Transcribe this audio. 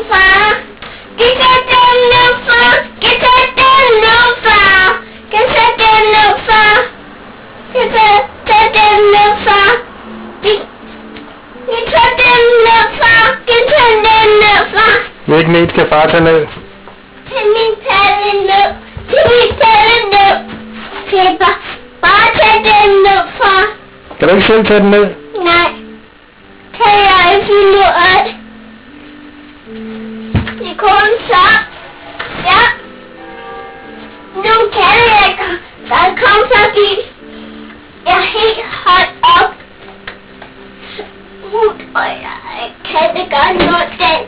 far. Get that damn no far. Get that damn no far. Get that damn no far. Get that damn no far. Get that damn no far. Get that damn no far. Hvilken en skal far tage ned? Tag min palle ned. Tag min palle ned. Pepper. Bare tag den ned, far. Kan du ikke selv tage den ned? Nej. Kan jeg ikke finde ud. Det kun så. Ja. Nu kan jeg ikke. Der kom forbi. Jeg er helt højt op. Og jeg kan det godt nå den.